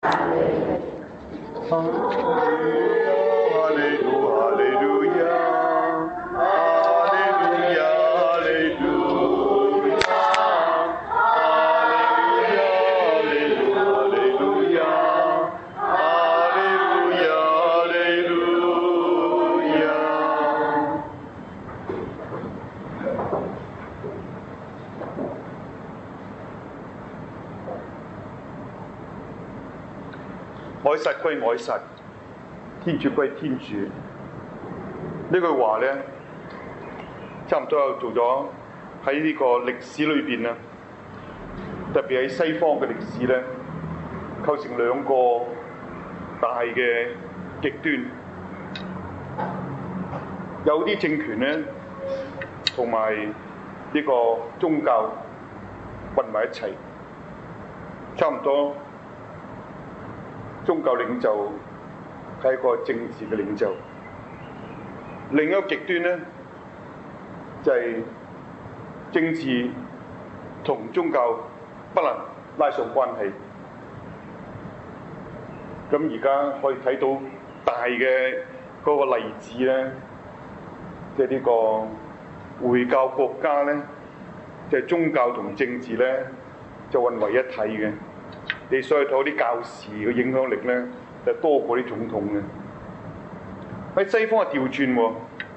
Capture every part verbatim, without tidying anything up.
愛撒歸愛撒，天主歸天主。呢句話咧，差唔多又做咗喺呢個歷史裏邊啊，特別喺西方嘅歷史咧，構成兩個大嘅極端。有啲政權咧，同埋呢個宗教混埋一齊，差唔多。宗教領袖係一個政治嘅領袖，另一個極端咧就係、是、政治同宗教不能拉上關係。咁而家可以睇到大嘅嗰個例子咧，即係呢個回教國家咧，就係、是、宗教同政治咧就混為一體嘅。你所以睇啲教士嘅影響力咧，就多過啲總統嘅。喺西方係調轉喎，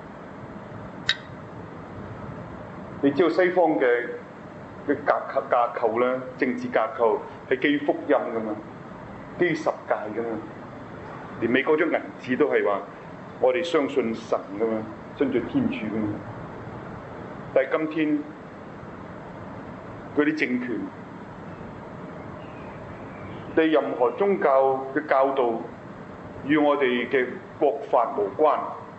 你知道西方嘅嘅架架構咧，政治架構係基於福音噶嘛，基於十誡噶嘛，連美國張銀紙都係話我哋相信神噶嘛，相信天主噶嘛。但係今天嗰啲政權，對任何宗教嘅教導與我哋嘅國法無關。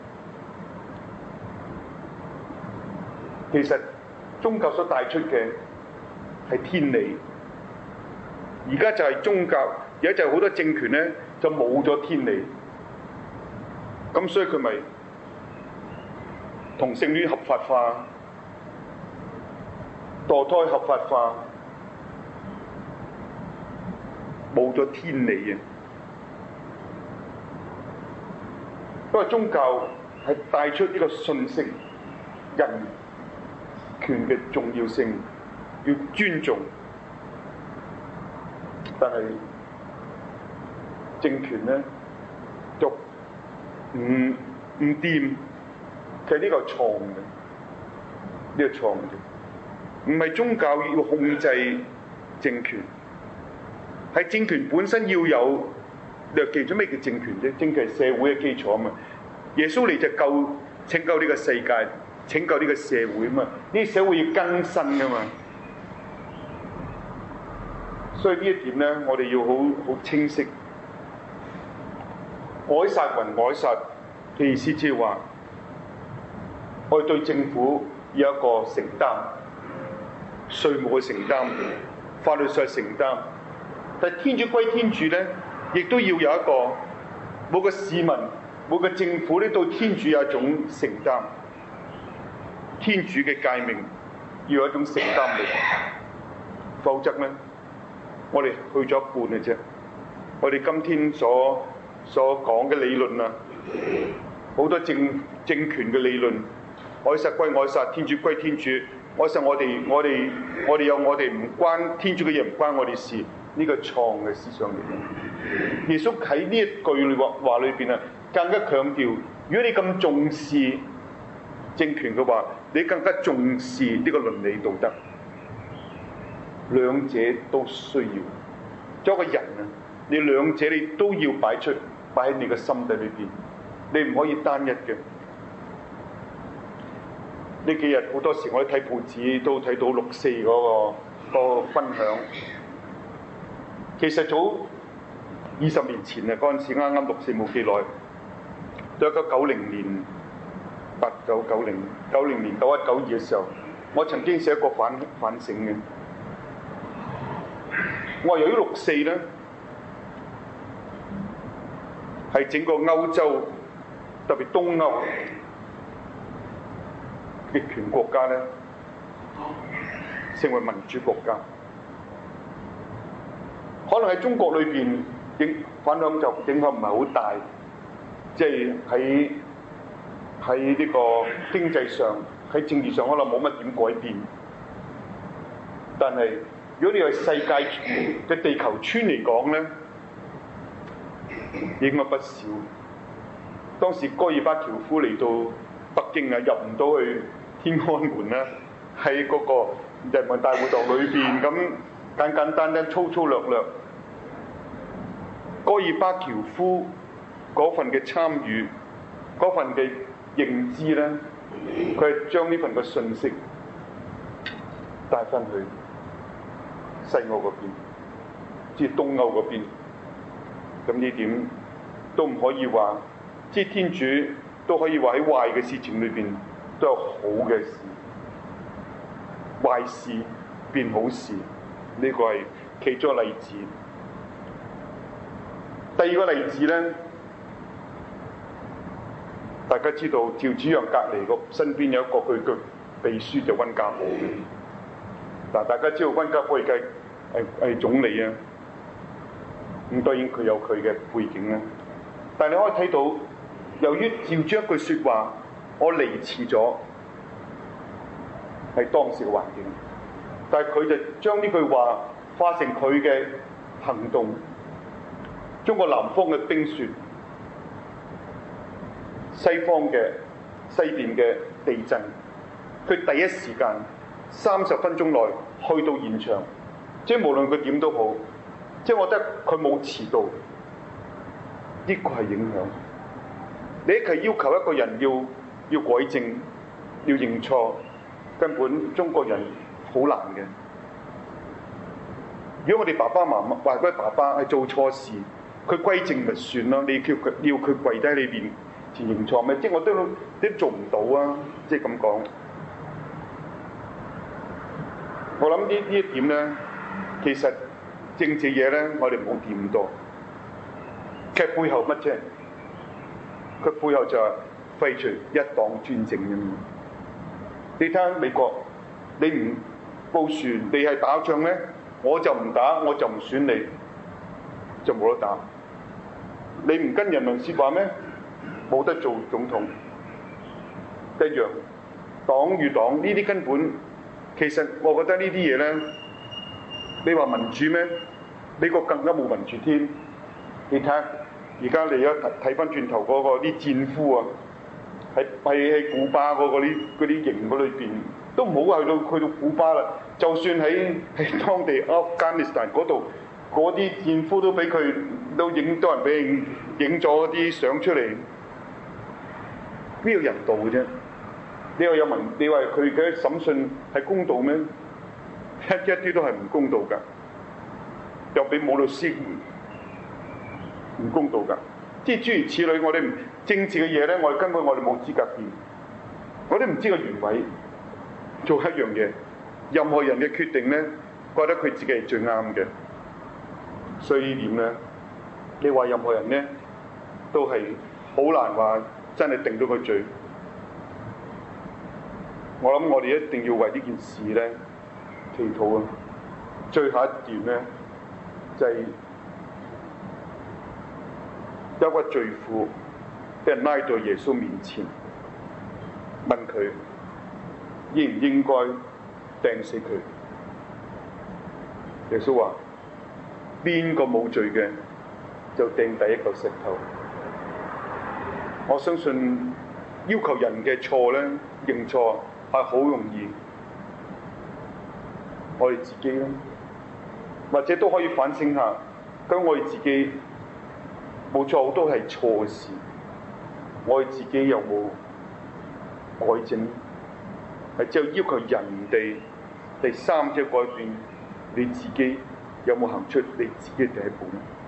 其實宗教所帶出嘅係天理。而家就係宗教，而家就係好多政權咧就冇咗天理。咁所以佢咪同性戀合法化、墮胎合法化。冇咗天理啊！因為宗教係帶出呢個信息，人權嘅重要性，要尊重。但係政權咧就唔唔掂，其實呢個係錯嘅，呢個錯嘅，唔係宗教要控制政權。係政權本身要有，你又記咗咩叫政權啫？政權係社會嘅基礎啊嘛。耶穌嚟就救拯救呢個世界，拯救呢個社會啊嘛。呢啲社會要更新噶嘛。所以呢一點咧，我哋要好好清晰。愛撒還愛撒嘅意思，即係話我哋對政府有一個承擔，稅務嘅承擔，法律上嘅承擔。但天主歸天主咧，亦都要有一個每個市民、每個政府咧，對天主有一種承擔。天主嘅誡命要有一種承擔力，否則咧，我哋去咗一半嘅啫。我哋今天所所講嘅理論啊，好多政政權嘅理論，愛撒歸愛撒，天主歸天主。愛撒我哋，我哋我哋有我哋唔關天主嘅嘢，唔關我哋事。呢個錯嘅思想嚟嘅。耶穌喺呢一句話話裏邊啊，更加強調，如果你咁重視政權嘅話，你更加重視呢個倫理道德，兩者都需要。作為一個人啊，你兩者你都要擺出，擺喺你嘅心底裏邊，你唔可以單一嘅。呢幾日好多時我哋睇報紙都睇到六四嗰個嗰個分享。其實早二十年前啊，嗰陣時啱啱六四冇幾耐，到一九九零年、八九九零、九零年、九一九二嘅時候，我曾經寫過反反省嘅。我話由於六四咧，係整個歐洲，特別東歐極權國家咧，成為民主國家。可能喺中國裏邊影反響就影響唔係好大，即係喺喺呢個經濟上、喺政治上可能冇乜點改變。但係如果你係世界嘅地球村嚟講咧，影響不少。當時戈爾巴喬夫嚟到北京啊，入唔到去天安門啦，喺嗰個人民大會堂裏邊咁簡簡單單、粗粗略略。戈爾巴喬夫嗰份嘅參與、嗰份嘅認知咧，佢係將呢份嘅信息帶翻去西歐嗰邊，即係東歐嗰邊。咁呢點都唔可以話，即係天主都可以話喺壞嘅事情裏邊都有好嘅事，壞事變好事，呢個係其中一個例子。第二個例子咧，大家知道趙紫陽隔離個身邊有一個佢嘅秘書就溫家寶嘅。嗱，大家知道溫家寶而家係係總理啊，咁當然佢有佢嘅背景啦。但係你可以睇到，由於趙紫一句説話，我離辭咗，係當時嘅環境，但係佢就將呢句話化成佢嘅行動。中國南方嘅冰雪，西方嘅西邊嘅地震，佢第一時間三十分鐘內去到現場，即係無論佢點都好，即係我覺得佢冇遲到，呢個係影響。你係要求一個人要要改正、要認錯，根本中國人好難嘅。如果我哋爸爸媽媽或者爸爸係做錯事，佢歸正咪算咯，你叫佢要佢跪低喺你面前認錯咩？即係我都都做唔到啊！即係咁講。我諗呢呢一點咧，其實政治嘢咧，我哋唔好掂咁多。其實背後乜啫？佢背後就係廢除一黨專政啫嘛。你睇下美國，你唔報船，你係打仗咧，我就唔打，我就唔選你，就冇得打。你唔跟人民説話咩？冇得做總統一樣。黨與黨呢啲根本，其實我覺得呢啲嘢咧，你話民主咩？美國更加冇民主添。你睇下，而家你而家睇翻轉頭嗰個啲戰俘啊，喺喺喺古巴嗰個啲嗰啲營嗰裏邊，都唔好話去到去到古巴啦。就算喺喺當地 Afghanistan 嗰度，嗰啲戰俘都俾佢都影多人俾影咗啲相出嚟，邊有人道嘅啫？你話有民，你話佢嘅審訊係公道咩？一一啲都係唔公道㗎，又俾冇律師唔公道㗎。即係諸如此類，我哋政治嘅嘢咧，我哋根本我哋冇資格辯，我哋唔知個原委做一樣嘢。任何人嘅決定咧，覺得佢自己係最啱嘅，所以呢點咧？你話任何人咧，都係好難話真係定到佢罪。我諗我哋一定要為呢件事咧祈禱啊！最後一段咧就係、是、一個罪婦俾人拉到耶穌面前，問佢應唔應該掟死佢？耶穌話：邊個冇罪嘅就掟第一個石頭。我相信要求人嘅錯咧認錯係好容易，我哋自己咧，或者都可以反省下，咁我哋自己冇錯好多係錯嘅事，我哋自己有冇改正？係只有要求人哋第三者改變，你自己有冇行出你自己嘅第一步咧？